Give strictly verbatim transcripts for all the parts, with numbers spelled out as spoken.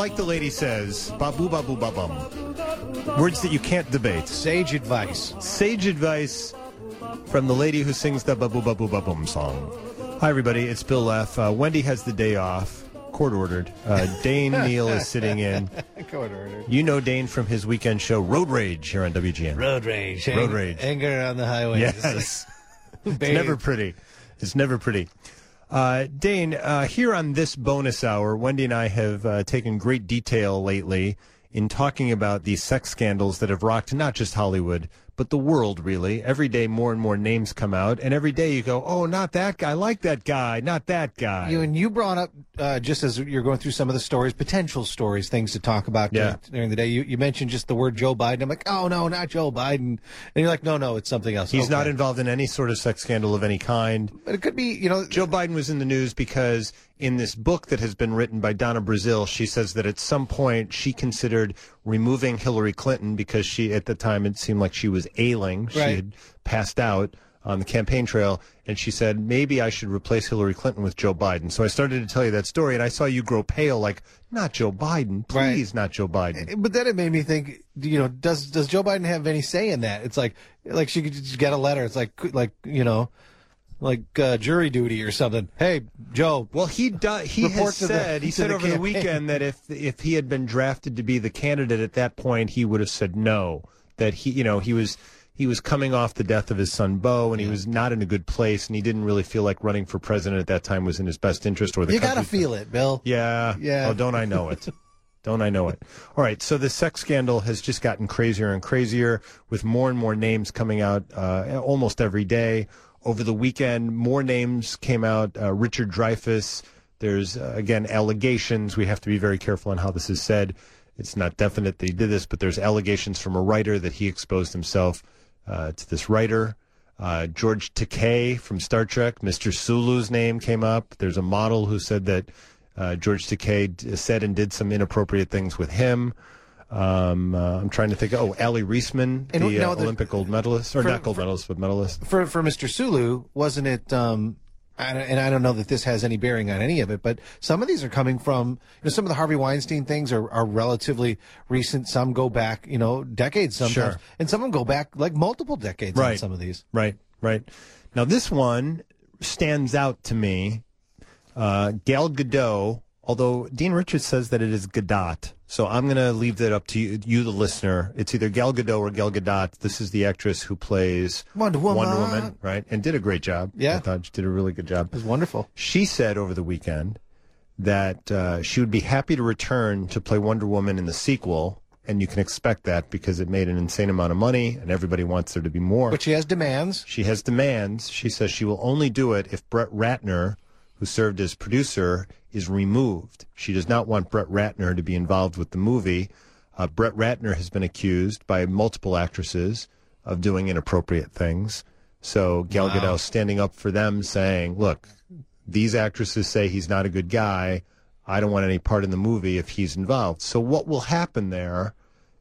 like the lady says, babu babu babum. Words that you can't debate. Sage advice. Sage advice from the lady who sings the babu babu babum song. Hi, everybody. It's Bill Leff. Uh, Wendy has the day off. Court ordered. Uh, Dane Neal is sitting in. Court ordered. You know Dane from his weekend show, Road Rage, here on W G N. Road Rage. Road Ang- Rage. Anger on the highway. Yes. It's never pretty. It's never pretty. Uh, Dane, uh, here on this bonus hour, Wendy and I have uh, taken great detail lately in talking about these sex scandals that have rocked not just Hollywood, but the world, really. Every day more and more names come out, and every day you go, oh, not that guy, I like that guy, not that guy. You and you brought up, uh, just as you're going through some of the stories, potential stories, things to talk about yeah. during, during the day, you, you mentioned just the word Joe Biden. I'm like, oh, no, not Joe Biden. And you're like, no, no, it's something else. He's okay. not involved in any sort of sex scandal of any kind. But it could be, you know. Joe Biden was in the news because in this book that has been written by Donna Brazile, she says that at some point she considered removing Hillary Clinton because she, at the time, it seemed like she was ailing. She Right. had passed out on the campaign trail, and she said, maybe I should replace Hillary Clinton with Joe Biden. So I started to tell you that story, and I saw you grow pale, like, not Joe Biden, please, Right. not Joe Biden. But then it made me think, you know, does does Joe Biden have any say in that? It's like, like she could just get a letter. It's like, like you know, like uh, jury duty or something. Hey, Joe. Well, he do, he Report has to the- said he to said the over the campaign. weekend that if if he had been drafted to be the candidate at that point, he would have said no. That he, you know, he was he was coming off the death of his son Beau, and he was not in a good place, and he didn't really feel like running for president at that time was in his best interest. Or the You got to country's feel it, Bill. Yeah. Yeah. Oh, don't I know it? Don't I know it? All right. So the sex scandal has just gotten crazier and crazier with more and more names coming out uh, almost every day. Over the weekend, more names came out. Uh, Richard Dreyfuss. There's, uh, again, allegations. We have to be very careful on how this is said. It's not definite that he did this, but there's allegations from a writer that he exposed himself uh, to this writer. Uh, George Takei from Star Trek, Mister Sulu's name came up. There's a model who said that uh, George Takei d- said and did some inappropriate things with him. Um, uh, I'm trying to think. Oh, Aly Reisman, And, the, you know, uh, the- Olympic gold medalist, or for- not gold for- medalist, but medalist. For for Mister Sulu, wasn't it? Um, I don't- and I don't know that this has any bearing on any of it, but some of these are coming from, you know, some of the Harvey Weinstein things are, are relatively recent. Some go back, you know, decades sometimes, Sure. and some of them go back like multiple decades on Right. some of these. Right, right. Now this one stands out to me. Uh, Gal Gadot, although Dean Richards says that it is Gadot. So I'm going to leave that up to you, you, the listener. It's either Gal Gadot or Gal Gadot. This is the actress who plays Wonder Woman. Wonder Woman, right? And did a great job. Yeah. I thought she did a really good job. It was wonderful. She said over the weekend that uh, she would be happy to return to play Wonder Woman in the sequel, and you can expect that because it made an insane amount of money, and everybody wants there to be more. But she has demands. She has demands. She says she will only do it if Brett Ratner, who served as producer, is removed. She does not want Brett Ratner to be involved with the movie. Uh, Brett Ratner has been accused by multiple actresses of doing inappropriate things. So Gal Wow. Gadot standing up for them, saying, look, these actresses say he's not a good guy. I don't want any part in the movie if he's involved. So what will happen there,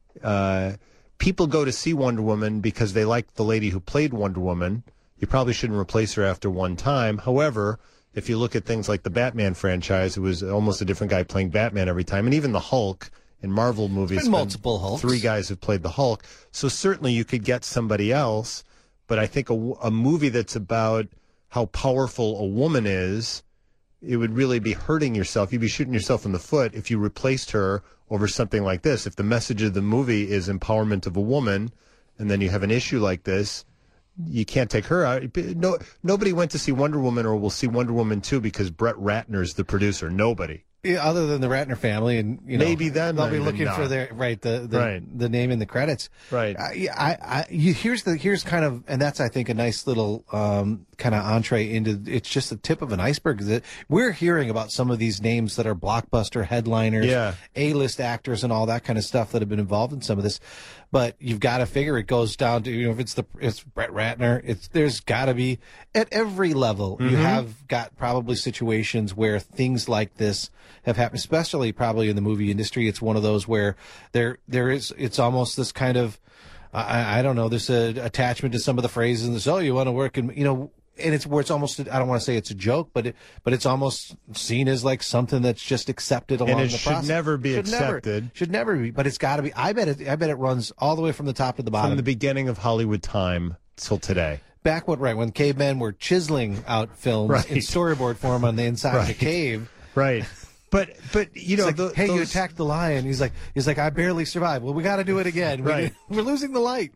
uh, people go to see Wonder Woman because they like the lady who played Wonder Woman. You probably shouldn't replace her after one time. However, if you look at things like the Batman franchise, it was almost a different guy playing Batman every time. And even the Hulk in Marvel movies. There's been multiple Hulks. Three guys have played the Hulk. So certainly you could get somebody else. But I think a, a movie that's about how powerful a woman is, it would really be hurting yourself. You'd be shooting yourself in the foot if you replaced her over something like this. If the message of the movie is empowerment of a woman, and then you have an issue like this, you can't take her out. No, nobody went to see Wonder Woman or will see Wonder Woman two because Brett Ratner's the producer. Nobody. Yeah, other than the Ratner family, and you know, Maybe then they'll be even looking not. for their right the the, Right. the name in the credits. Right. I, I, I you, here's the here's kind of, and that's I think a nice little um, kind of entree into. It's just the tip of an iceberg. That we're hearing about some of these names that are blockbuster headliners, Yeah. A-list actors, and all that kind of stuff that have been involved in some of this. But you've got to figure it goes down to, you know, if it's the it's Brett Ratner, it's there's got to be at every level. You have got probably situations where things like this have happened, especially probably in the movie industry. It's one of those where there there is it's almost this kind of I, I don't know, this uh, attachment to some of the phrases. And this, oh, you want to work in, you know, and it's where it's almost, I don't want to say it's a joke, but it, but it's almost seen as like something that's just accepted along and it the should process. never be should accepted. Never, should never be, but it's got to be. I bet it. I bet it runs all the way from the top to the bottom. From the beginning of Hollywood time till today. Back what right when cavemen were chiseling out films Right. in storyboard form on the inside of the Right. cave. Right. But but you know, It's like, the, hey, those, you attacked the lion. He's like, he's like, I barely survived. Well, we got to do it again. Right. We, we're losing the light.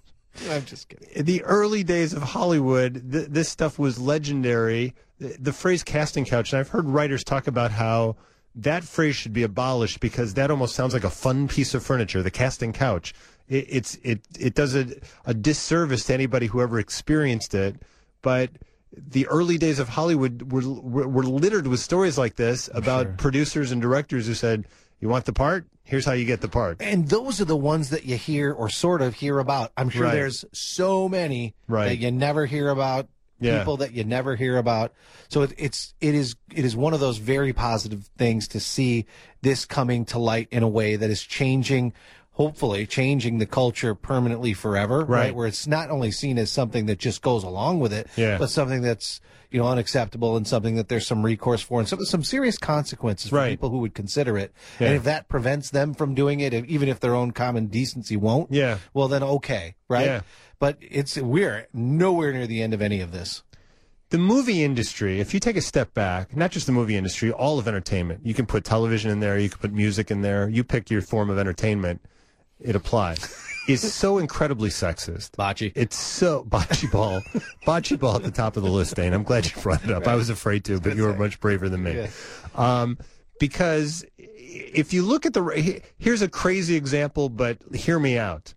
I'm just kidding. in the early days of Hollywood, th- this stuff was legendary. The, the phrase casting couch, and I've heard writers talk about how that phrase should be abolished because that almost sounds like a fun piece of furniture, the casting couch. It, it's it it does a, a disservice to anybody who ever experienced it. But the early days of Hollywood were were, were littered with stories like this about Sure. producers and directors who said, "You want the part? Here's how you get the part." And those are the ones that you hear or sort of hear about. I'm sure Right. there's so many Right. that you never hear about. Yeah. People that you never hear about. So it, it's it is it is one of those very positive things to see this coming to light in a way that is changing, hopefully changing the culture permanently forever. Right. Where it's not only seen as something that just goes along with it, Yeah. but something that's you know unacceptable and something that there's some recourse for and some some serious consequences for Right. people who would consider it. Yeah. And if that prevents them from doing it, even if their own common decency won't, Yeah. well then okay, right? Yeah. But it's we're nowhere near the end of any of this. The movie industry, if you take a step back, not just the movie industry, all of entertainment, you can put television in there, you can put music in there, you pick your form of entertainment, it applies, is so incredibly sexist. Bocce. It's so, bocce ball, bocce ball at the top of the list, Dane. I'm glad you brought it up. I was afraid to, but you were much braver than me. Yeah. Um, because if you look at the, here's a crazy example, but hear me out.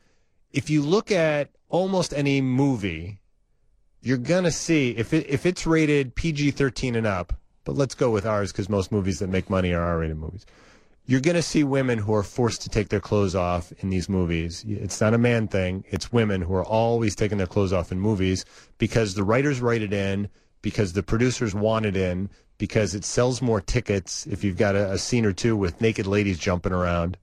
If you look at almost any movie, you're going to see, if it if it's rated P G thirteen and up, but let's go with ours because most movies that make money are R-rated movies, you're going to see women who are forced to take their clothes off in these movies. It's not a man thing. It's women who are always taking their clothes off in movies because the writers write it in, because the producers want it in, because it sells more tickets if you've got a, a scene or two with naked ladies jumping around.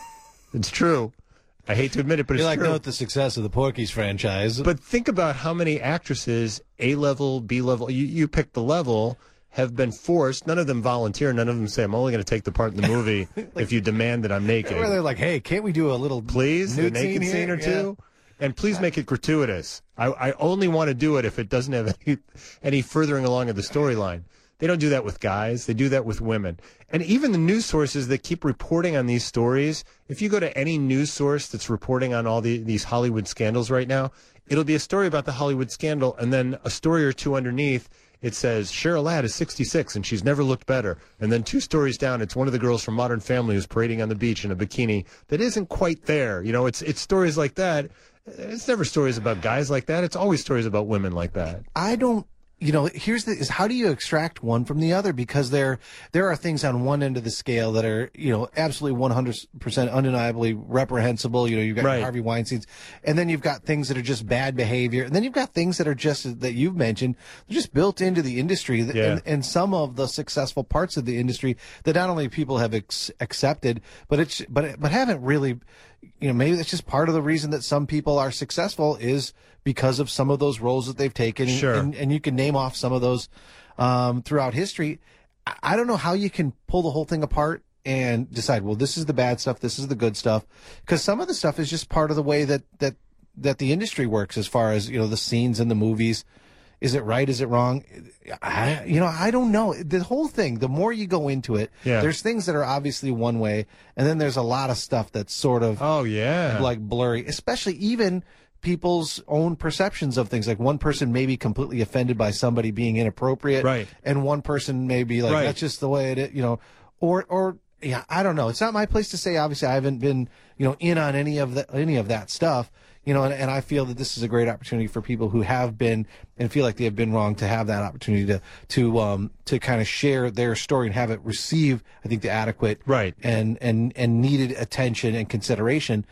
It's true. I hate to admit it, but You it's like true. note the success of the Porky's franchise. But think about how many actresses, A level, B level, you, you pick the level, have been forced. None of them volunteer. None of them say, I'm only going to take the part in the movie if you demand that I'm naked. where they're like, hey, can't we do a little Please, a nude naked scene, scene, here? or two? And please make it gratuitous. I, I only want to do it if it doesn't have any, any furthering along of the storyline. They don't do that with guys. They do that with women. And even the news sources that keep reporting on these stories, if you go to any news source that's reporting on all the, these Hollywood scandals right now, it'll be a story about the Hollywood scandal, and then a story or two underneath, it says, Cheryl Ladd is sixty-six, and she's never looked better. And then two stories down, it's one of the girls from Modern Family who's parading on the beach in a bikini that isn't quite there. You know, it's it's stories like that. It's never stories about guys like that. It's always stories about women like that. I don't. You know, here's the is how do you extract one from the other? Because there there are things on one end of the scale that are, you know, absolutely one hundred percent undeniably reprehensible. You know, you've got Right. Harvey Weinstein's, and then you've got things that are just bad behavior, and then you've got things that are just that you've mentioned, they're just built into the industry, that- Yeah. and, and some of the successful parts of the industry that not only people have ex- accepted, but it's but but haven't really. You know, maybe that's just part of the reason that some people are successful is because of some of those roles that they've taken. Sure. And, and you can name off some of those um, throughout history. I- I don't know how you can pull the whole thing apart and decide, well, this is the bad stuff, this is the good stuff, because some of the stuff is just part of the way that that that the industry works. As far as you know, the scenes in the movies. Is it right? Is it wrong? I, you know, I don't know. The whole thing, the more you go into it, Yeah. there's things that are obviously one way, and then there's a lot of stuff that's sort of Oh, yeah. like blurry, especially even people's own perceptions of things. Like one person may be completely offended by somebody being inappropriate, Right. and one person may be like, Right. that's just the way it is, you know, or, or, yeah, I don't know. It's not my place to say. Obviously, I haven't been, you know, in on any of the, any of that stuff, you know, and, and I feel that this is a great opportunity for people who have been and feel like they have been wrong to have that opportunity to, to, um, to kind of share their story and have it receive, I think, the adequate Right. and, and, and needed attention and consideration.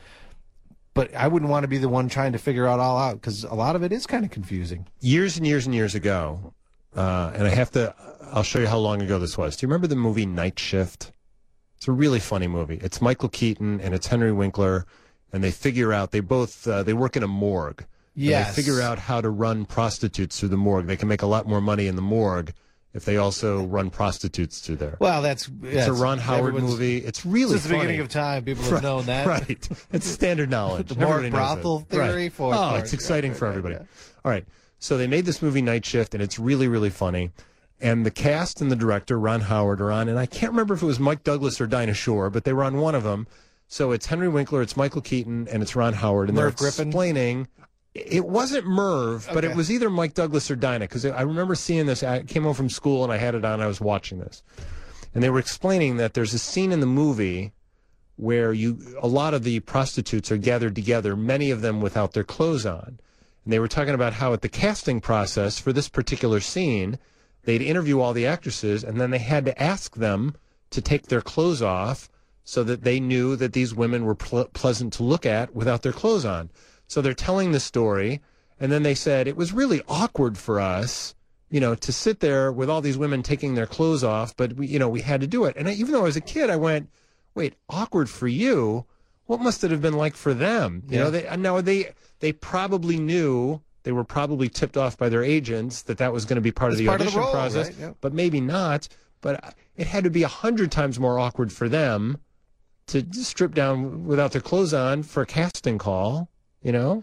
But I wouldn't want to be the one trying to figure out all out, because a lot of it is kind of confusing. Years and years and years ago, uh, and I have to, I'll show you how long ago this was. Do you remember the movie Night Shift? It's a really funny movie. It's Michael Keaton and it's Henry Winkler, and they figure out, they both, uh, they work in a morgue. Yes. And they figure out how to run prostitutes through the morgue. They can make a lot more money in the morgue if they also run prostitutes through there. Well, that's, it's a Ron Howard movie. It's really since the funny. beginning of time, people have right, known that. Right. It's standard knowledge. The morgue Everybody knows brothel it. theory right. for Oh, for- it's exciting right, for right, everybody. yeah. All right. So they made this movie Night Shift, and it's really, really funny. And the cast and the director, Ron Howard, are on, and I can't remember if it was Mike Douglas or Dinah Shore, but they were on one of them. So it's Henry Winkler, it's Michael Keaton, and it's Ron Howard, and Merv they're Griffin? explaining. It wasn't Merv, but Okay. it was either Mike Douglas or Dinah, because I remember seeing this. I came home from school, and I had it on. I was watching this. And they were explaining that there's a scene in the movie where you a lot of the prostitutes are gathered together, many of them without their clothes on. And they were talking about how at the casting process for this particular scene, they'd interview all the actresses, and then they had to ask them to take their clothes off so that they knew that these women were ple- pleasant to look at without their clothes on. So they're telling the story, and then they said, it was really awkward for us, you know, to sit there with all these women taking their clothes off, but we, you know, we had to do it. And I, even though I was a kid, I went, wait, awkward for you? What must it have been like for them? You Yeah. know, they, no, they, they probably knew, they were probably tipped off by their agents that that was going to be part It's of the part of the audition role, process, right? Yeah. but maybe not. But it had to be a hundred times more awkward for them to strip down without their clothes on for a casting call, you know?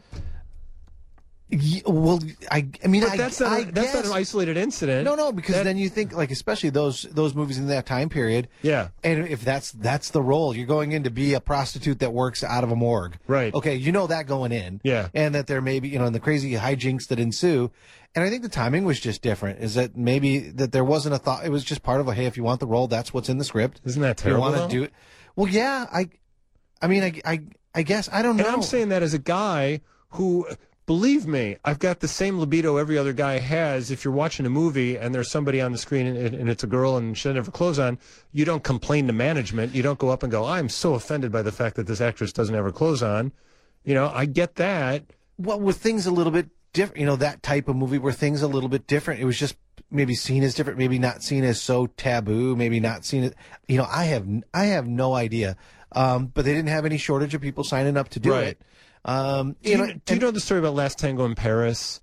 Ye- Well, I, I mean, But I, that's not, I that's not guess- an isolated incident. No, no, because That- then you think, like, especially those those movies in that time period. Yeah. And if that's that's the role, you're going in to be a prostitute that works out of a morgue. Right. Okay, you know that going in. Yeah. And that there may be, you know, and the crazy hijinks that ensue. And I think the timing was just different. Is that maybe that there wasn't a thought, it was just part of a, hey, if you want the role, that's what's in the script. Isn't that If you terrible, want to though? do it. Well, yeah, I, I mean, I, I, I guess, I don't know. And I'm saying that as a guy who, believe me, I've got the same libido every other guy has. If you're watching a movie and there's somebody on the screen and, and it's a girl and she doesn't have her clothes on, you don't complain to management. You don't go up and go, I'm so offended by the fact that this actress doesn't have her clothes on. You know, I get that. Well, with things a little bit different, you know, that type of movie where things a little bit different, it was just maybe seen as different, maybe not seen as so taboo, maybe not seen it. You know, I have I have no idea. Um, but they didn't have any shortage of people signing up to do Right. it. Um, Do you you, know, do you know the story about Last Tango in Paris?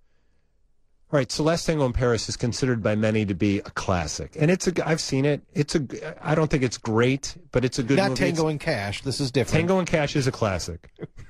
Right, so Last Tango in Paris is considered by many to be a classic, and it's a. I've seen it. It's a. I don't think it's great, but it's a good not movie. It's- Tango and Cash. This is different. Tango and Cash is a classic.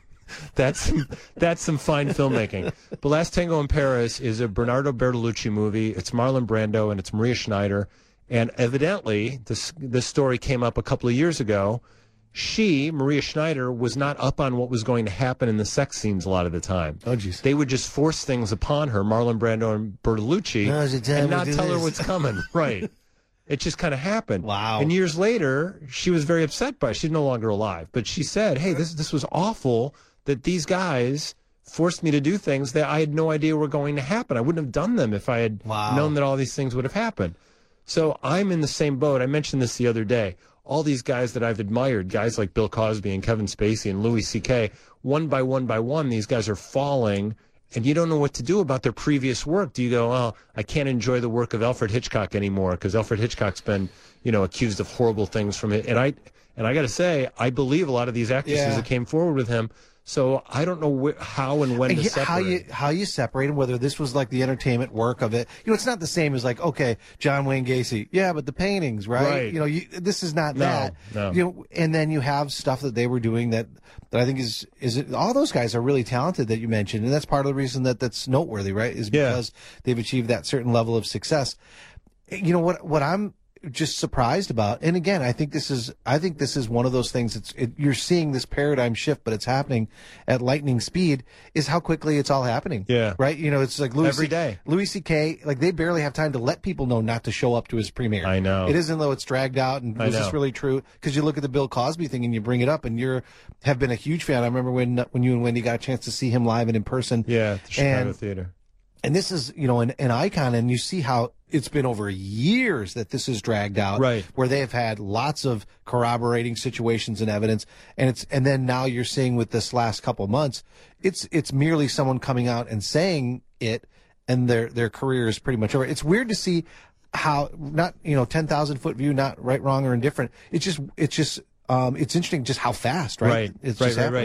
That's that's some fine filmmaking. But Last Tango in Paris is a Bernardo Bertolucci movie. It's Marlon Brando and it's Maria Schneider. And evidently, this this story came up a couple of years ago. She, Maria Schneider, was not up on what was going to happen in the sex scenes a lot of the time. Oh, jeez. They would just force things upon her, Marlon Brando and Bertolucci, Now's the time and we not do tell her this. what's coming. Right. It just kind of happened. Wow. And years later, she was very upset by it. She's no longer alive. But she said, hey, this this was awful that these guys forced me to do things that I had no idea were going to happen. I wouldn't have done them if I had Wow. known that all these things would have happened. So I'm in the same boat. I mentioned this the other day. All these guys that I've admired, guys like Bill Cosby and Kevin Spacey and Louis C K, one by one by one, these guys are falling, and you don't know what to do about their previous work. Do you go, oh, I can't enjoy the work of Alfred Hitchcock anymore because Alfred Hitchcock's been, you know, accused of horrible things from it. And I, and I got to say, I believe a lot of these actresses Yeah. that came forward with him. So I don't know wh- how and when to Yeah, separate. how you how you separate them, whether this was like the entertainment work of it. You know, it's not the same as like, okay, John Wayne Gacy, yeah, but the paintings, right? Right. You know, you, this is not No, that. no. You know, and then you have stuff that they were doing that that I think is is it, all those guys are really talented that you mentioned, and that's part of the reason that that's noteworthy, right? Is Yeah. because they've achieved that certain level of success. You know what? What I'm just surprised about, and again, I think this is I think this is one of those things that's it, you're seeing this paradigm shift, but it's happening at lightning speed. Is how quickly it's all happening. Yeah. right. You know, it's like Louis Every C- day. Louis C K, like they barely have time to let people know not to show up to his premiere. I know. It isn't though it's dragged out. And I was know. this really true? Because you look at the Bill Cosby thing and you bring it up, and you're have been a huge fan. I remember when when you and Wendy got a chance to see him live and in person. Yeah, at the Chicago And- Theater. And this is, you know, an, an icon, and you see how it's been over years that this is dragged out, Right. Where they have had lots of corroborating situations and evidence, and it's, and then now you're seeing with this last couple months, it's, it's merely someone coming out and saying it, and their, their career is pretty much over. It's weird to see how, not, you know, ten thousand foot view, not right, wrong, or indifferent. It's just, it's just, um, it's interesting just how fast, right? Right, It's right, just right, happening. right.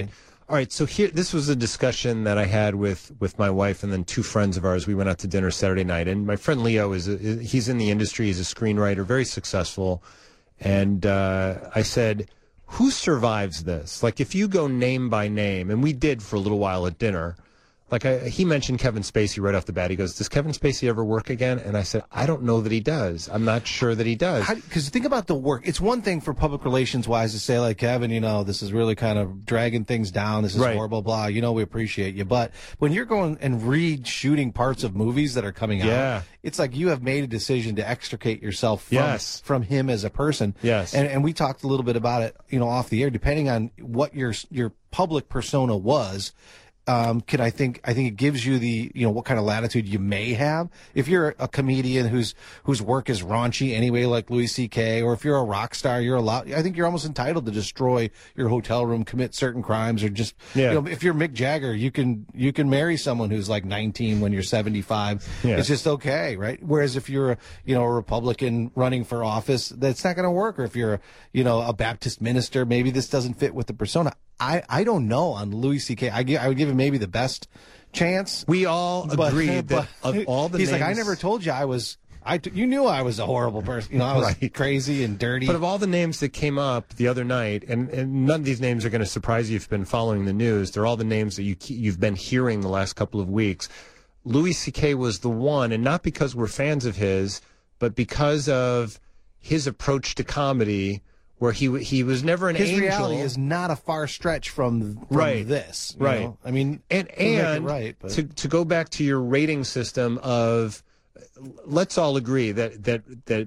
All right, so here, this was a discussion that I had with, with my wife and then two friends of ours. We went out to dinner Saturday night, and my friend Leo is, a, he's in the industry. He's a screenwriter, very successful. And uh, I said, who survives this? Like, if you go name by name, and we did for a little while at dinner. Like, I, he mentioned Kevin Spacey right off the bat. He goes, does Kevin Spacey ever work again? And I said, I don't know that he does. I'm not sure that he does. Because think about the work. It's one thing for public relations-wise to say, like, Kevin, you know, this is really kind of dragging things down. This is Right. horrible, blah. You know, we appreciate you. But when you're going and re-shooting parts of movies that are coming Yeah. out, it's like you have made a decision to extricate yourself from, Yes. from him as a person. Yes. And, and we talked a little bit about it, you know, off the air, depending on what your your public persona was. Um, can I think, I think it gives you the, you know, what kind of latitude you may have. If you're a comedian whose, whose work is raunchy anyway, like Louis C K, or if you're a rock star, you're allowed, I think you're almost entitled to destroy your hotel room, commit certain crimes, or just, Yeah. you know, if you're Mick Jagger, you can, you can marry someone who's like nineteen when you're seventy-five. Yeah. It's just okay, right? Whereas if you're, a, you know, a Republican running for office, that's not going to work. Or if you're, a, you know, a Baptist minister, maybe this doesn't fit with the persona. I, I don't know on Louis C K. I, give, I would give him maybe the best chance. We all But- agreed that but of all the he's names, like, I never told you I was. I t- you knew I was a horrible person. You know, I was Right. crazy and dirty. But of all the names that came up the other night, and, and none of these names are going to surprise you if you've been following the news. They're all the names that you, you've been hearing the last couple of weeks. Louis C K was the one, and not because we're fans of his, but because of his approach to comedy, where he he was never an his angel. reality is not a far stretch from, from Right. this. you Right. know? I mean, and he'll make it and right, but- to to go back to your rating system of, let's all agree that that that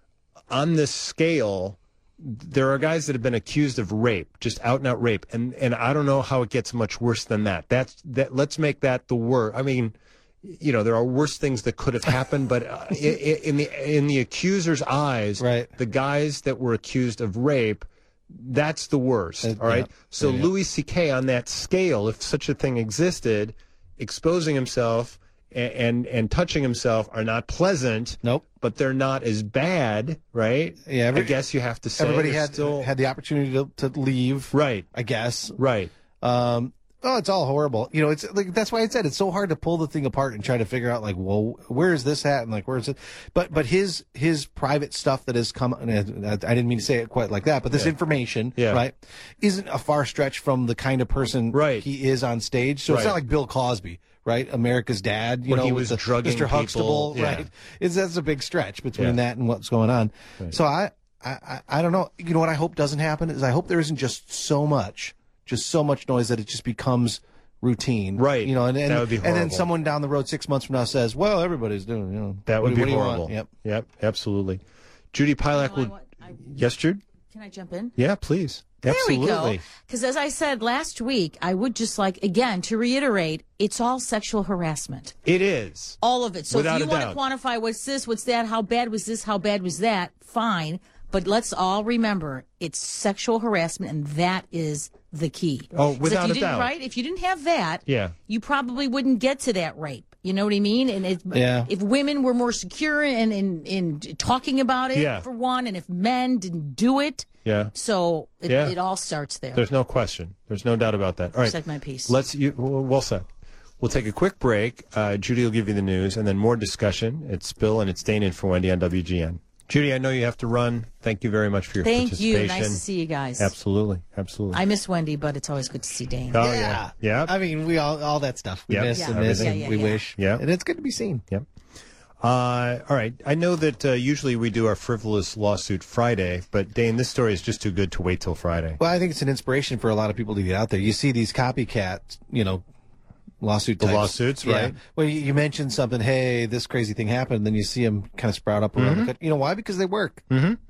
on this scale, there are guys that have been accused of rape, just out and out rape, and and I don't know how it gets much worse than that. That's that. Let's make that the worst. I mean, you know, there are worse things that could have happened, but uh, in, in the in the accuser's eyes, Right. the guys that were accused of rape, that's the worst. Uh, all right. yeah. So Yeah, yeah. Louis C K on that scale, if such a thing existed, exposing himself and, and and touching himself are not pleasant. Nope. But they're not as bad, right? Yeah, every- I guess you have to say everybody they're had still had the opportunity to, to leave. right, I guess. right. Um, oh, it's all horrible. You know, it's like that's why I said it's so hard to pull the thing apart and try to figure out like, well, where is this at and like where is it? But but his his private stuff that has come. And I didn't mean to say it quite like that, but this Yeah. information, Yeah. right, isn't a far stretch from the kind of person Right. he is on stage. So it's Right. not like Bill Cosby. Right, America's Dad. You When know, he with was the, drugging Mister people, Huxtable. yeah. Right, it's that's a big stretch between Yeah. that and what's going on. Right. So I, I I I don't know. You know what I hope doesn't happen is I hope there isn't just so much, just so much noise that it just becomes routine. Right. You know, and and, That would be and then horrible. someone down the road six months from now says, "Well, everybody's doing." You know, That what would do- be what do you want? horrible. Yep. Yep. Absolutely. Judy Pilak No, I will. want- I- Yes, Jude. Can I jump in? Yeah, please. There Absolutely. we go. Because as I said last week, I would just like, again, to reiterate, it's all sexual harassment. It is. All of it. So Without if you a want to doubt. quantify what's this, what's that, how bad was this, how bad was that, fine. But let's all remember, it's sexual harassment, and that is the key. Oh, 'Cause without if you a didn't, doubt. Right? If you didn't have that, Yeah. you probably wouldn't get to that rape. You know what I mean? And if, Yeah. if women were more secure in, in, in talking about it, Yeah. for one, and if men didn't do it, Yeah. so it, Yeah. it all starts there. There's no question. There's no doubt about that. All right. Said my piece. Let's. You, well said. We'll take a quick break. Uh, Judy will give you the news, and then more discussion. It's Bill and it's Dane in for Wendy on W G N. Judy, I know you have to run. Thank you very much for your Thank participation. you. Nice to see you guys. Absolutely. Absolutely. I miss Wendy, but it's always good to see Dane. Oh, yeah. Yeah. I mean, we all all that stuff we Yep. miss Yeah. and miss Everything. and Yeah, yeah, we yeah. wish. Yeah. And it's good to be seen. Yep. Uh, all right. I know that uh, usually we do our frivolous lawsuit Friday, but Dane, this story is just too good to wait till Friday. Well, I think it's an inspiration for a lot of people to get out there. You see these copycat, you know, lawsuit The types. lawsuits, Yeah. right? Well, you, you mentioned something, hey, this crazy thing happened, and then you see them kind of sprout up around the country. You know why? Because they work.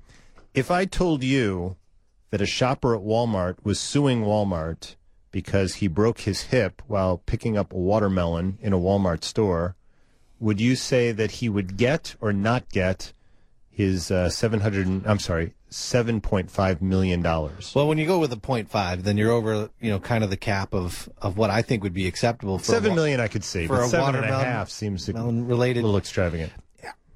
If I told you that a shopper at Walmart was suing Walmart because he broke his hip while picking up a watermelon in a Walmart store, would you say that he would get or not get his uh, seven hundred? I'm sorry, seven point five million dollars. Well, when you go with a point five, then you're over, you know, kind of the cap of, of what I think would be acceptable for Seven a, wa- million, I could see, for but a seven and a watermelon- half seems a melon related. little extravagant.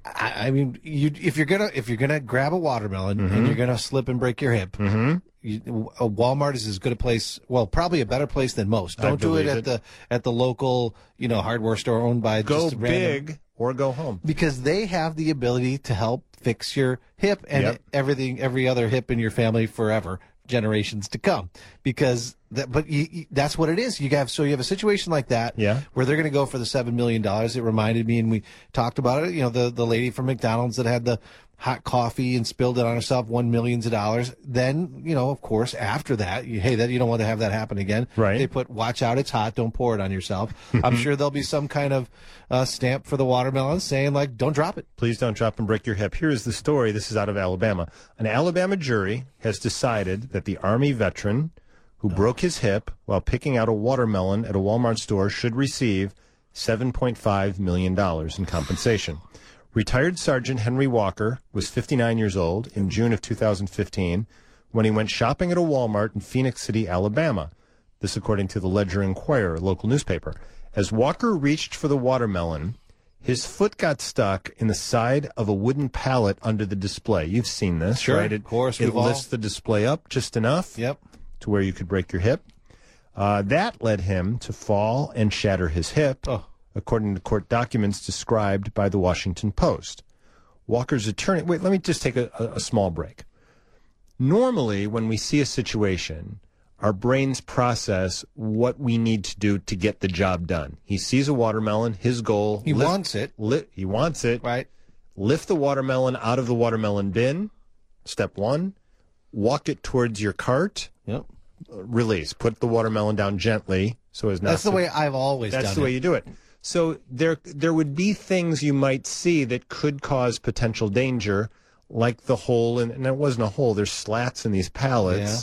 I, I mean, you if you're gonna if you're gonna grab a watermelon Mm-hmm. and you're gonna slip and break your hip, Mm-hmm. you, a Walmart is as good a place. Well, probably a better place than most. I Don't do it believe at it. the at the local you know hardware store owned by Go just a random, big or go home. because they have the ability to help fix your hip and Yep. everything, every other hip in your family forever, generations to come. Because that, but you, you, that's what it is. You have so you have a situation like that, Yeah. where they're going to go for the seven million dollars. It reminded me, and we talked about it. You know, the the lady from McDonald's that had the hot coffee and spilled it on herself, won millions of dollars. Then, you know, of course, after that, you, hey, that you don't want to have that happen again. Right. They put, watch out, it's hot, don't pour it on yourself. I'm sure there'll be some kind of uh, stamp for the watermelon saying, like, don't drop it. Please don't drop and break your hip. Here is the story. This is out of Alabama. An Alabama jury has decided that the Army veteran who broke his hip while picking out a watermelon at a Walmart store should receive seven point five million dollars in compensation. Retired Sergeant Henry Walker was fifty-nine years old in June of two thousand fifteen when he went shopping at a Walmart in Phoenix City, Alabama. This according to the Ledger Enquirer, a local newspaper. As Walker reached for the watermelon, his foot got stuck in the side of a wooden pallet under the display. You've seen this, Sure, right? It, of course, it we've all- lifts the display up just enough Yep. to where you could break your hip. Uh, that led him to fall and shatter his hip, Oh. according to court documents described by the Washington Post. Walker's attorney... Wait, let me just take a, a, a small break. Normally, when we see a situation, our brains process what we need to do to get the job done. He sees a watermelon, his goal... He wants it. Li- he wants it. Right. Lift the watermelon out of the watermelon bin, step one. Walk it towards your cart, Yep. release. Put the watermelon down gently so as not That's the to- way I've always done it. That's the way you do it. So there there would be things you might see that could cause potential danger, like the hole, in, and it wasn't a hole, there's slats in these pallets. Yeah.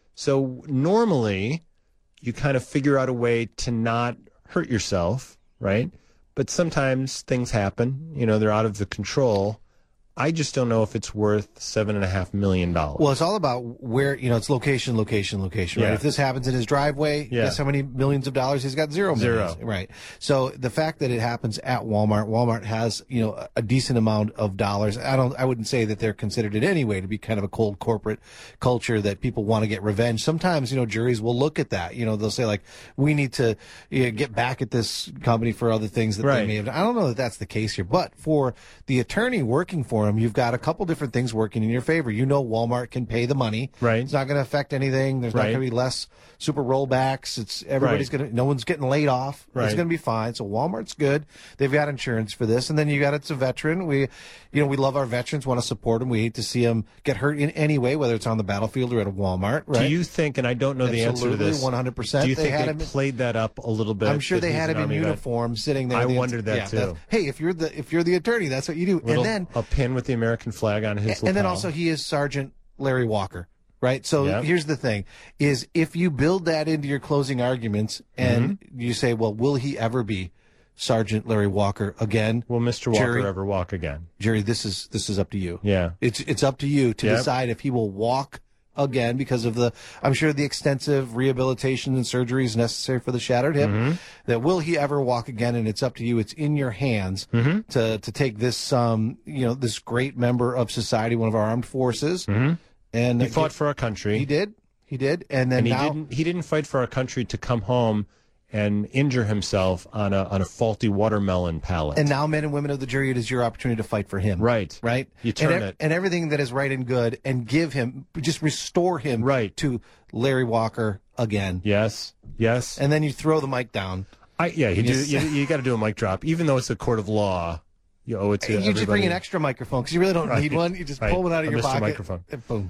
So normally you kind of figure out a way to not hurt yourself, right? But sometimes things happen, you know, they're out of the control. I just don't know if it's worth seven and a half million dollars. Well, it's all about where, you know, it's location, location, location, right? Yeah. If this happens in his driveway, Yeah. guess how many millions of dollars he's got? Zero millions. Zero. Right. So the fact that it happens at Walmart, Walmart has, you know, a decent amount of dollars. I don't, I wouldn't say that they're considered in any way to be kind of a cold corporate culture that people want to get revenge. Sometimes, you know, juries will look at that. You know, they'll say like, we need to you know, get back at this company for other things that they Right. may have done. I don't know that that's the case here, but for the attorney working for him, you've got a couple different things working in your favor. You know, Walmart can pay the money. Right. It's not going to affect anything. There's not Right. going to be less super rollbacks. It's everybody's Right. going to, no one's getting laid off. Right. It's going to be fine. So Walmart's good. They've got insurance for this. And then you got, it's a veteran. We, you know, we love our veterans, want to support them. We hate to see them get hurt in any way, whether it's on the battlefield or at a Walmart. Right. Do you think, and I don't know the answer to Absolutely, this, one hundred percent. do you They think had they him- played that up a little bit? I'm sure that they he's had an him in Army vet? uniform sitting there. I The- wondered that yeah, too. that's- Hey, if you're the, if you're the attorney, that's what you do. Little, and then, a pin with the American flag on his and then lapel. also he is Sergeant Larry Walker, right? So Yep. here's the thing: is if you build that into your closing arguments and Mm-hmm. you say, "Well, will he ever be Sergeant Larry Walker again?" Will Mister Walker Jury- ever walk again? Jerry, this is this is up to you. Yeah. It's it's up to you to Yep. decide if he will walk again because of the I'm sure the extensive rehabilitation and surgeries necessary for the shattered hip. Mm-hmm. That will he ever walk again? And it's up to you. It's in your hands Mm-hmm. to to take this um you know this great member of society, one of our armed forces, and Mm-hmm. He fought for our country. He did. He did. And then and he now didn't. He didn't fight for our country to come home and injure himself on a on a faulty watermelon pallet. and now men and women of the jury, it is your opportunity to fight for him. Right. Right. You turn and, ev- it. and everything that is right and good, and give him just restore him Right. to Larry Walker again. Yes. Yes. And then you throw the mic down. I, yeah. You do. Yes. You, you got to do a mic drop, even though it's a court of law. You owe it to You everybody. just bring an extra microphone because you really don't Right. need one. You just Right. pull one out of A your Mister pocket. Microphone. And boom.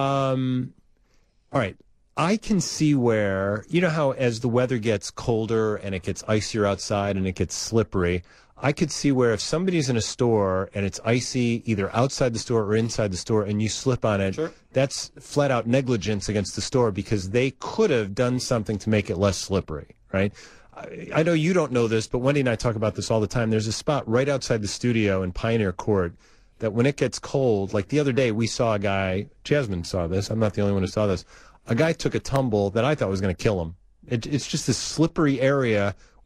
Um, all right. I can see where, you know how as the weather gets colder and it gets icier outside and it gets slippery, I could see where if somebody's in a store and it's icy either outside the store or inside the store and you slip on it, Sure. that's flat out negligence against the store because they could have done something to make it less slippery, right? I, I know you don't know this, but Wendy and I talk about this all the time. There's a spot right outside the studio in Pioneer Court that when it gets cold, like the other day we saw a guy, Jasmine saw this, I'm not the only one who saw this, a guy took a tumble that I thought was going to kill him. It, it's just this slippery area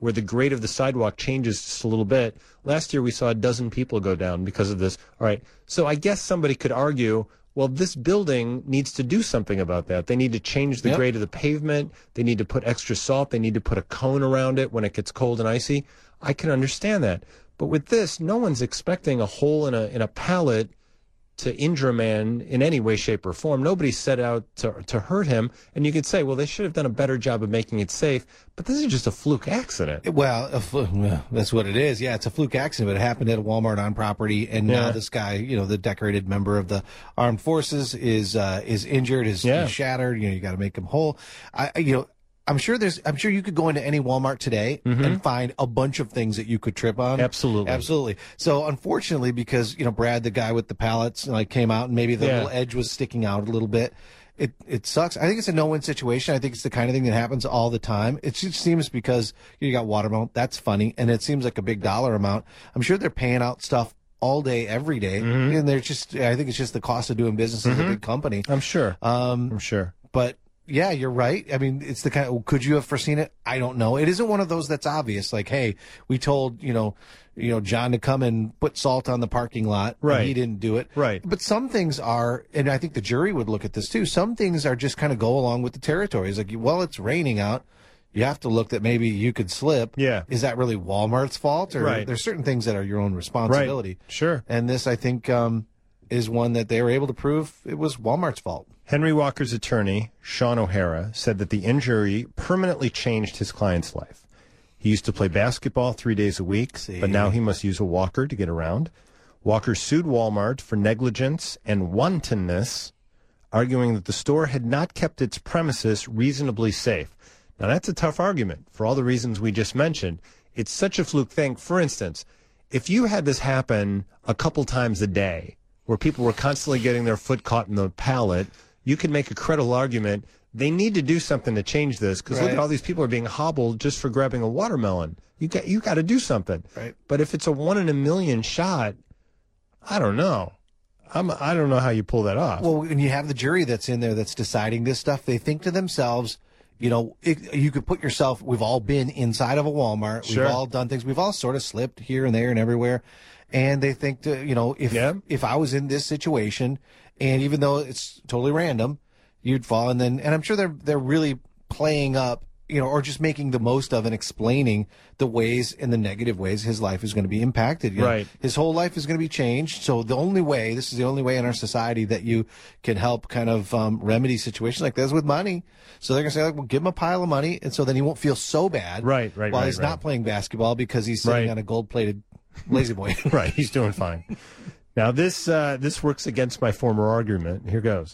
where the grade of the sidewalk changes just a little bit. Last year we saw a dozen people go down because of this. All right. So I guess somebody could argue, well, this building needs to do something about that. They need to change the Yep. grade of the pavement. They need to put extra salt. They need to put a cone around it when it gets cold and icy. I can understand that. But with this, no one's expecting a hole in a in a pallet to injure a man in any way, shape, or form. Nobody set out to to hurt him. And you could say, well, they should have done a better job of making it safe. But this is just a fluke accident. Well, a flu- well, that's what it is. Yeah, it's a fluke accident, but it happened at a Walmart on property, and Yeah. now this guy, you know, the decorated member of the armed forces, is uh, is injured, is, Yeah. is shattered. You know, you got to make him whole. I, I- you know. I'm sure there's. I'm sure you could go into any Walmart today and find a bunch of things that you could trip on. Absolutely. absolutely. So unfortunately, because you know Brad, the guy with the pallets, like came out and maybe the Yeah. little edge was sticking out a little bit. It it sucks. I think it's a no-win situation. I think it's the kind of thing that happens all the time. It just seems because you got watermelon. That's funny, and it seems like a big dollar amount. I'm sure they're paying out stuff all day, every day, and they're just. I think it's just the cost of doing business as a big company. I'm sure. Um, I'm sure. but yeah, you're right. I mean, it's the kind of, could you have foreseen it? I don't know. It isn't one of those that's obvious. Like, hey, we told, you know, you know, John to come and put salt on the parking lot. and Right. he didn't do it. Right. But some things are, and I think the jury would look at this too. Some things are just kind of go along with the territory. It's like, well, it's raining out. You have to look that maybe you could slip. Yeah. Is that really Walmart's fault? Or Right. there's certain things that are your own responsibility. Sure. And this, I think, um, is one that they were able to prove it was Walmart's fault. Henry Walker's attorney, Sean O'Hara, said that the injury permanently changed his client's life. He used to play basketball three days a week, See. but now he must use a walker to get around. Walker sued Walmart for negligence and wantonness, arguing that the store had not kept its premises reasonably safe. Now, that's a tough argument for all the reasons we just mentioned. It's such a fluke thing. For instance, if you had this happen a couple times a day, where people were constantly getting their foot caught in the pallet, you could make a credible argument. They need to do something to change this because look Right. at all these people are being hobbled just for grabbing a watermelon. You got you got to do something. Right. But if it's a one in a million shot, I don't know. I'm I don't know how you pull that off. Well, when you have the jury that's in there that's deciding this stuff, they think to themselves, you know, it, you could put yourself, we've all been inside of a Walmart. Sure. We've all done things. We've all sort of slipped here and there and everywhere. And they think, to, you know, if Yeah. if I was in this situation, and even though it's totally random, you'd fall. And then, and I'm sure they're they're really playing up, you know, or just making the most of and explaining the ways and the negative ways his life is going to be impacted. You know, Right. his whole life is going to be changed. So the only way, this is the only way in our society that you can help kind of um, remedy situations like this with money. So they're going to say, like, well, give him a pile of money. And so then he won't feel so bad. Right, right, While right, he's right. not playing basketball because he's sitting Right. on a gold plated lazy boy. Right, he's doing fine. Now, this uh, this works against my former argument. Here goes.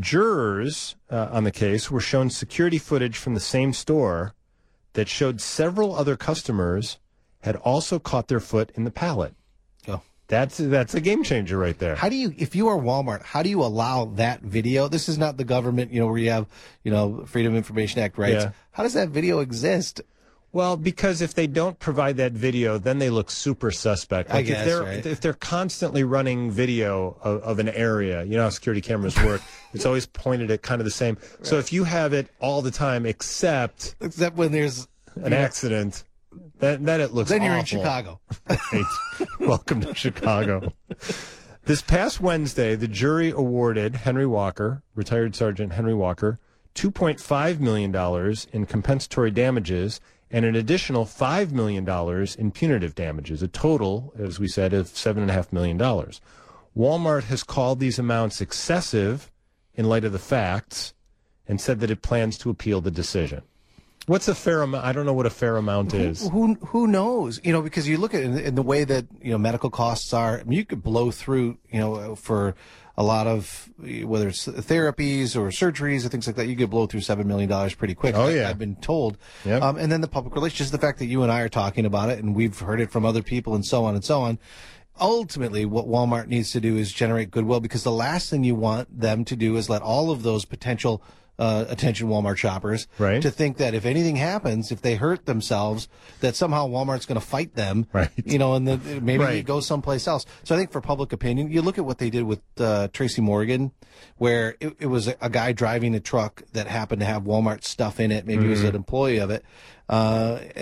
Jurors uh, on the case were shown security footage from the same store that showed several other customers had also caught their foot in the pallet. Oh. That's that's a game changer right there. How do you, if you are Walmart, how do you allow that video? This is not the government, you know, where you have, you know, Freedom of Information Act rights. Yeah. How does that video exist? Well, because if they don't provide that video, then they look super suspect. I Like guess, if they're right? if they're constantly running video of, of an area, you know how security cameras work. It's always pointed at kind of the same. So if you have it all the time, except Except when there's, an accident, then then it looks. then you're in awful. Chicago. Right. Welcome to Chicago. This past Wednesday, the jury awarded Henry Walker, retired Sergeant Henry Walker, two point five million dollars in compensatory damages and an additional five million dollars in punitive damages, a total, as we said, of seven point five million dollars. Walmart has called these amounts excessive in light of the facts and said that it plans to appeal the decision. What's a fair amount? I don't know what a fair amount is. Who who knows? You know, because you look at it in, in the way that, you know, medical costs are. I mean, you could blow through, you know, for a lot of, whether it's therapies or surgeries or things like that, you could blow through seven million dollars pretty quick. Oh, I- yeah. I've been told. Yep. Um, and then the public relations, just the fact that you and I are talking about it and we've heard it from other people and so on and so on. Ultimately, what Walmart needs to do is generate goodwill, because the last thing you want them to do is let all of those potential uh, attention Walmart shoppers Right. to think that if anything happens, if they hurt themselves, that somehow Walmart's going to fight them. Right. You know, and then maybe Right. they go someplace else. So I think for public opinion, you look at what they did with uh, Tracy Morgan, where it, it was a, a guy driving a truck that happened to have Walmart stuff in it. Maybe he was an employee of it. Uh, and they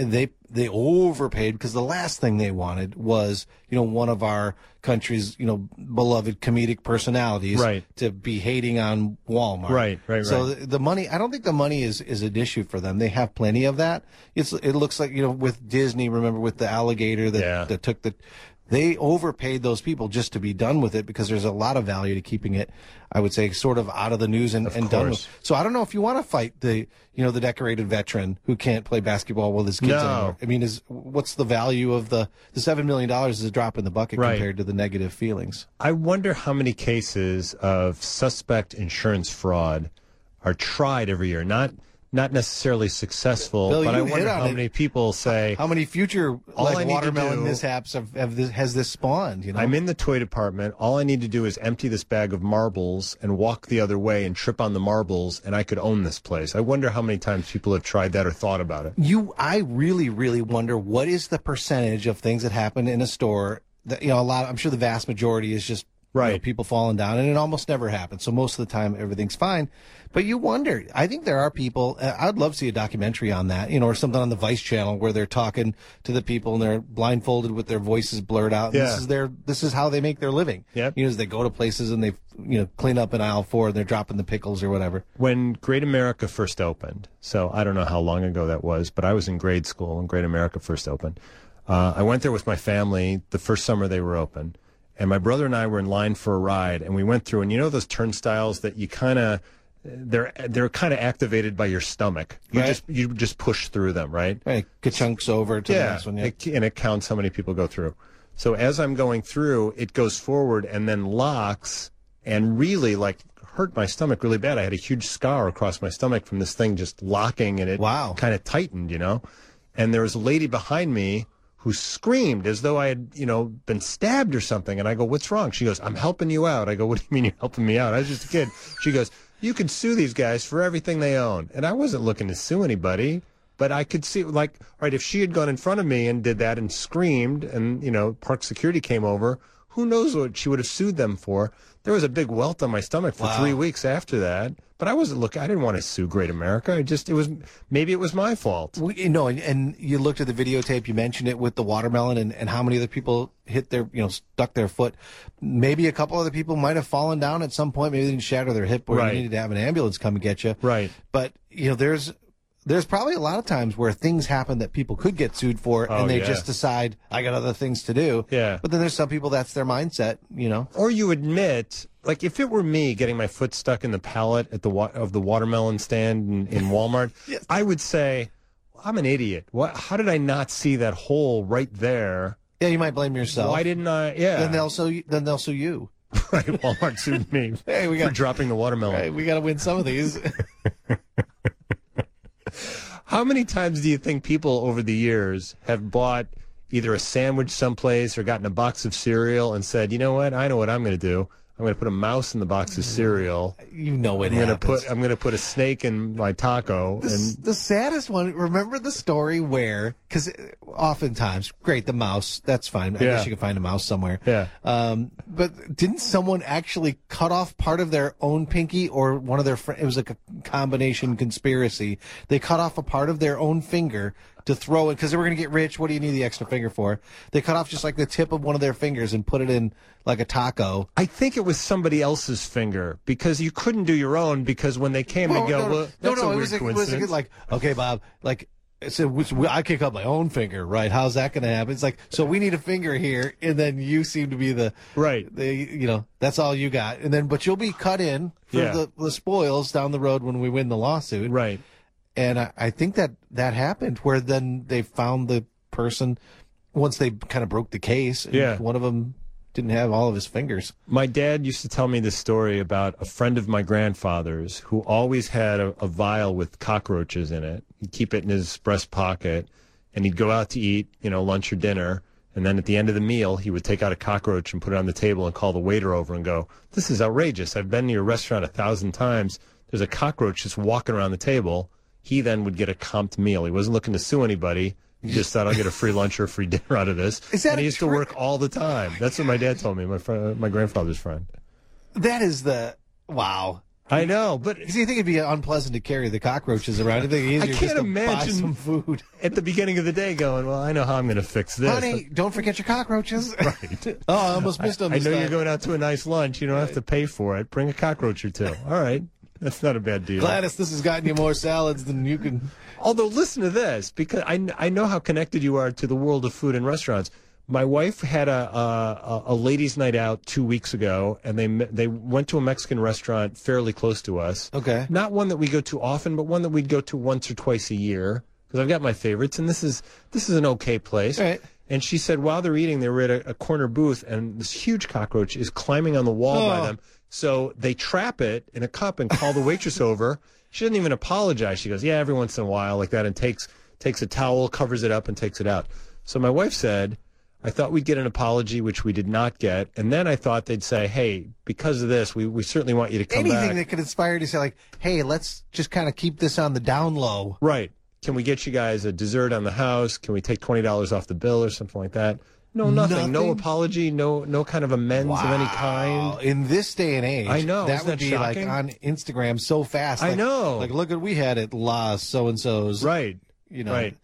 they overpaid because the last thing they wanted was, you know, one of our country's, you know, beloved comedic personalities Right. to be hating on Walmart. Right, right, So right. the, the money, I don't think the money is, is an issue for them. They have plenty of that. It's, it looks like, you know, with Disney, remember with the alligator that, Yeah. that took the, they overpaid those people just to be done with it because there's a lot of value to keeping it, I would say, sort of out of the news and, and done with. course. So I don't know if you want to fight the, you know, the decorated veteran who can't play basketball with his kids No. anymore. I mean, is what's the value of the the seven million dollars is a drop in the bucket Right. compared to the negative feelings. I wonder how many cases of suspect insurance fraud are tried every year. Not not necessarily successful, Bill, but you I hit wonder on how it. many people say, How many future All I like need to watermelon do- mishaps have, have this, has this spawned? You know, I'm in the toy department. All I need to do is empty this bag of marbles and walk the other way and trip on the marbles, and I could own this place. I wonder how many times people have tried that or thought about it. You, I really, really wonder what is the percentage of things that happen in a store that, you know, a lot, I'm sure the vast majority is just, you know, Right. people falling down, and it almost never happens. So most of the time, everything's fine. But you wonder, I think there are people, uh, I'd love to see a documentary on that, you know, or something on the Vice channel where they're talking to the people and they're blindfolded with their voices blurred out. And Yeah. This is their, this is how they make their living. Yep. You know, as they go to places and they, you know, clean up in aisle four and they're dropping the pickles or whatever. When Great America first opened, so I don't know how long ago that was, but I was in grade school when Great America first opened. Uh, I went there with my family the first summer they were open, and my brother and I were in line for a ride, and we went through, and you know those turnstiles that you kind of, they're they're kind of activated by your stomach. You Right. just you just push through them, right? Right. Ka-chunks over to the Yeah, next one. Yeah. it, and it counts how many people go through. So as I'm going through, it goes forward and then locks, and really like hurt my stomach really bad. I had a huge scar across my stomach from this thing just locking, and it Wow. kind of tightened, you know. And there was a lady behind me who screamed as though I had, you know, been stabbed or something. And I go, "What's wrong?" She goes, "I'm helping you out." I go, "What do you mean you're helping me out? I was just a kid." She goes, "You could sue these guys for everything they own." And I wasn't looking to sue anybody, but I could see, like, all right, if she had gone in front of me and did that and screamed and, you know, park security came over, who knows what she would have sued them for. There was a big welt on my stomach for Wow. three weeks after that. But I wasn't looking, I didn't want to sue Great America. I just, it was, maybe it was my fault. We, you know, and, and you looked at the videotape, you mentioned it with the watermelon and, and how many other people hit their, you know, stuck their foot. Maybe a couple other people might have fallen down at some point. Maybe they didn't shatter their hip where Right. you needed to have an ambulance come and get you. Right. But, you know, there's, there's probably a lot of times where things happen that people could get sued for Oh, and they yeah. just decide, I got other things to do. Yeah. But then there's some people that's their mindset, you know. Or you admit, like, if it were me getting my foot stuck in the pallet at the wa- of the watermelon stand in, in Walmart, Yes. I would say, I'm an idiot. What? How did I not see that hole right there? Yeah, you might blame yourself. Why didn't I? Yeah. Then they'll sue, then they'll sue you. Right, Walmart sued me Hey, we for got- dropping the watermelon. Hey, we got to win some of these. How many times do you think people over the years have bought either a sandwich someplace or gotten a box of cereal and said, you know what, I know what I'm going to do. I'm going to put a mouse in the box of cereal. You know it I'm going to happens. put I'm going to put a snake in my taco. The, And the saddest one, remember the story where, because oftentimes, great, the mouse, that's fine. I Yeah. guess you can find a mouse somewhere. Yeah. Um, but didn't someone actually cut off part of their own pinky or one of their friends? It was like a combination conspiracy. They cut off a part of their own finger to throw it because they were going to get rich. What do you need the extra finger for? They cut off just like the tip of one of their fingers and put it in like a taco. I think it was somebody else's finger because you couldn't do your own because when they came Well, and go, no, no, well, no, that's no, a it weird was, a, it was coincidence. a, like, okay, Bob, like, so I kick up my own finger, right? How's that going to happen? It's like, so we need a finger here, and then you seem to be the Right. The you know, that's all you got, and then but you'll be cut in for Yeah. the, the spoils down the road when we win the lawsuit, Right. And I, I think that that happened where then they found the person once they kind of broke the case. And Yeah. one of them didn't have all of his fingers. My dad used to tell me this story about a friend of my grandfather's who always had a, a vial with cockroaches in it. He'd keep it in his breast pocket, and he'd go out to eat, you know, lunch or dinner, and then at the end of the meal, he would take out a cockroach and put it on the table and call the waiter over and go, "This is outrageous. I've been to your restaurant a thousand times. There's a cockroach just walking around the table." He then would get a comped meal. He wasn't looking to sue anybody. He just thought, I'll get a free lunch or a free dinner out of this. Is that and he a used trick? to work all the time. That's what my dad told me, my friend, my grandfather's friend. That is the wow. I know, but Because you think it'd be unpleasant to carry the cockroaches around. You think it's I easier can't just to buy imagine some food. at the beginning of the day going, well, I know how I'm going to fix this. Honey, don't forget your cockroaches. Right. Oh, I almost missed them. I this know time. you're going out to a nice lunch. You don't have to pay for it. Bring a cockroach or two. All right. That's not a bad deal. Gladys, this has gotten you more salads than you can. Although, listen to this, because I, I know how connected you are to the world of food and restaurants. My wife had a, a a ladies' night out two weeks ago, and they they went to a Mexican restaurant fairly close to us. Okay. Not one that we go to often, but one that we'd go to once or twice a year. Because I've got my favorites, and this is this is an okay place. Right. And she said while they're eating, they were at a, a corner booth, and this huge cockroach is climbing on the wall Oh. by them. So they trap it in a cup and call the waitress over. She doesn't even apologize. She goes, yeah, every once in a while like that, and takes takes a towel, covers it up, and takes it out. So my wife said, I thought we'd get an apology, which we did not get. And then I thought they'd say, hey, because of this, we, we certainly want you to come Anything back. that could inspire you to say, like, hey, let's just kind of keep this on the down low. Right. Can we get you guys a dessert on the house? Can we take twenty dollars off the bill or something like that? No, nothing. No Nothing? apology. No no kind of amends of any kind. In this day and age, I know. that Isn't would that be shocking? like on Instagram so fast. I Like- know. Like, look what we had at La So and So's. Right. You know. Right.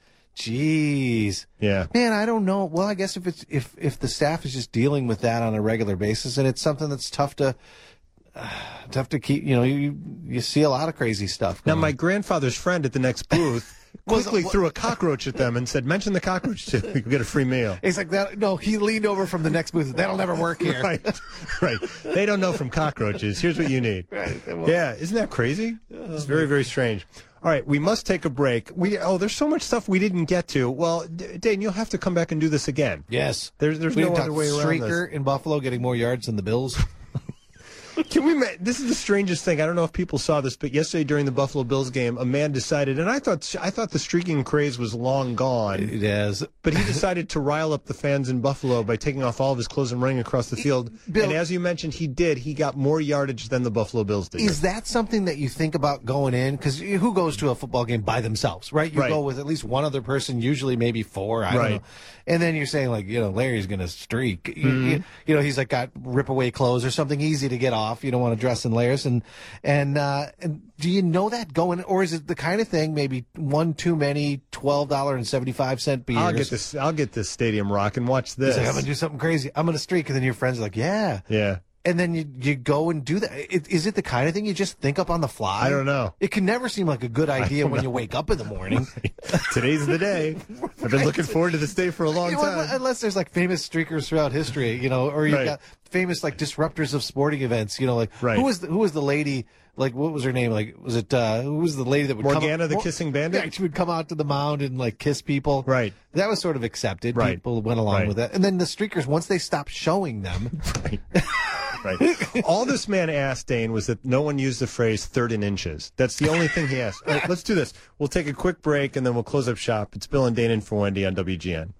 Jeez. Yeah. Man, I don't know. Well, I guess if it's if if the staff is just dealing with that on a regular basis, and it's something that's tough to uh, tough to keep. You know, you you see a lot of crazy stuff. Now, going my on. grandfather's friend at the next booth Was- quickly what- threw a cockroach at them and said, mention the cockroach too. You get a free meal. It's like that. No, he leaned over from the next booth. That'll never work here. Right, right. They don't know from cockroaches. Here's what you need. Right. Well, Yeah, isn't that crazy? It's very, very strange. All right, we must take a break. We oh, there's so much stuff we didn't get to. Well, D- Dane, you'll have to come back and do this again. Yes. There's there's we no didn't other talk way around Streaker in Buffalo getting more yards than the Bills. Can we? ma- This is the strangest thing. I don't know if people saw this, but yesterday during the Buffalo Bills game, a man decided, and I thought I thought the streaking craze was long gone. It is. But he decided to rile up the fans in Buffalo by taking off all of his clothes and running across the field. Bill- and as you mentioned, he did. He got more yardage than the Buffalo Bills did. Is that something that you think about going in? Because who goes to a football game by themselves, right? You Right. go with at least one other person, usually maybe four. I don't Right. know. And then you're saying, like, you know, Larry's going to streak. You- Mm-hmm. You, you know, he's like got rip away clothes or something easy to get off. You don't want to dress in layers. And, and, uh, and do you know that going, or is it the kind of thing, maybe one too many twelve dollars and seventy-five cent beers? I'll get this. I'll get this stadium rock and watch this. He's like, I'm going to do something crazy. I'm going to streak. And then your friends are like, yeah. yeah. And then you you go and do that. It, is it the kind of thing you just think up on the fly? I don't know. It can never seem like a good idea when you wake up in the morning. Today's the day. I've been looking forward to this day for a long You know, time. unless there's like famous streakers throughout history, you know, or you've Right. got famous like disruptors of sporting events, you know, like Right. who was the, who was the lady? Like what was her name? Like was it uh, who was the lady that would Morgana come, the Mor- Kissing Bandit? Yeah, she would come out to the mound and like kiss people. Right. That was sort of accepted. Right. People went along Right. with that. And then the streakers, once they stopped showing them, Right. Right. All this man asked, Dane, was that no one used the phrase third in inches. That's the only thing he asked. All right, let's do this. We'll take a quick break, and then we'll close up shop. It's Bill and Dane in for Wendy on W G N.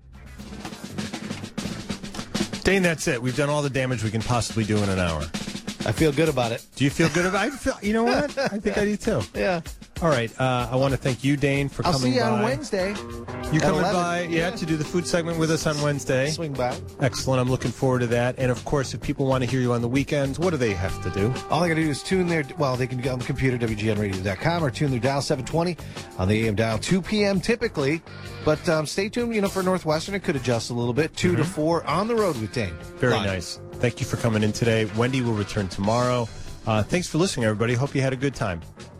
Dane, that's it. We've done all the damage we can possibly do in an hour. I feel good about it. Do you feel good about it? I feel, you know what? I think I do too. Yeah. All right. Uh, I want to thank you, Dane, for I'll coming see you by. on Wednesday. You at coming eleven. by, yeah, to do the food segment with us on Wednesday. Swing by. Excellent. I'm looking forward to that. And of course, if people want to hear you on the weekends, what do they have to do? All they got to do is tune their, well, they can go on the computer, W G N radio dot com, or tune their dial seven twenty on the A M dial, two p.m. typically. But um, stay tuned, you know, for Northwestern, it could adjust a little bit, two to four on the road with Dane. Very Live. nice. Thank you for coming in today. Wendy will return tomorrow. Uh, thanks for listening, everybody. Hope you had a good time.